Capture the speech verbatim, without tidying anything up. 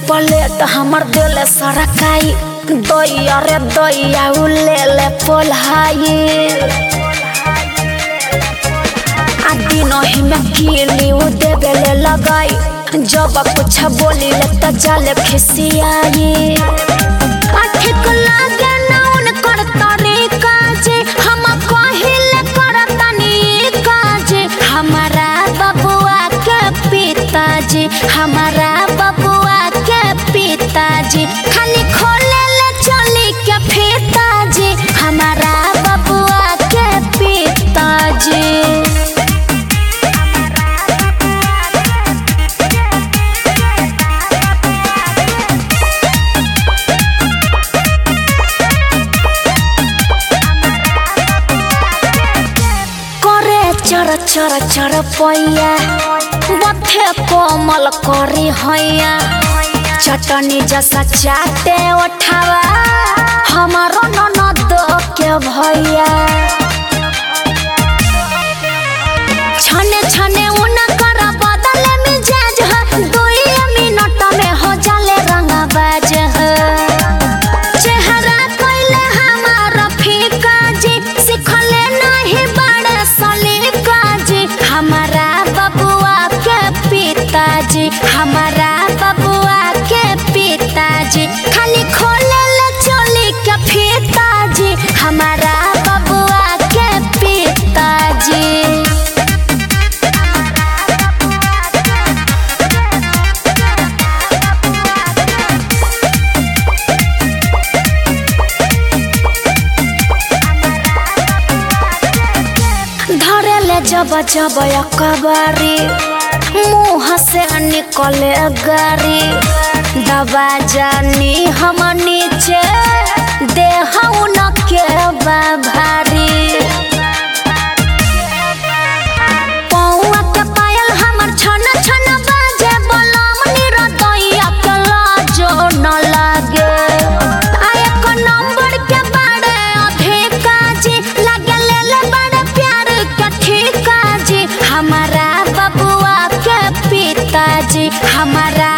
plate हमर दिल सरकाई दैया रे दैया उ ले ले पोल्हाई आ दिन ही में गिली उ देवे ले लगाई जब कुछ बोली ले त जाले खिसियाई आ ठीक लागे ना उनकर तरीका जे हम कहिले करतनी काजे हमारा बबुआ के पिताजी हमारा बबुआ के पिताजी खाली खोले ले चली के पिताजी हमारा बबुआ के पिताजी चर चर चर पैया बथे कोमल करी हैया चटनी जैसा चाटे उठावा हमारो ननद के भैया छने छने उनकर बदले मिजाज है दुई मिनट में हो जाले रंगबाज है चेहरा कइले हमारा फीका जी सिखले नहीं बड़े सलीका जी हमारा बबुआ के पिताजी हमारा बबुआ के पिताजी खाली खोले ले चली के पिताजी हमारा बबुआ के पिताजी जब जब अकबारी मुँह से निकले गारी दबा जानी हम नीचे देह उनके भारी पौआ के पायल हमर छन छन बाजे बलम निरदैया के लाजो न लागे आ एक नंबर के बारे अधिका जी लगे ले ले बड़े प्यार के ठीका जी हमारा बबुआ के पिताजी हमारा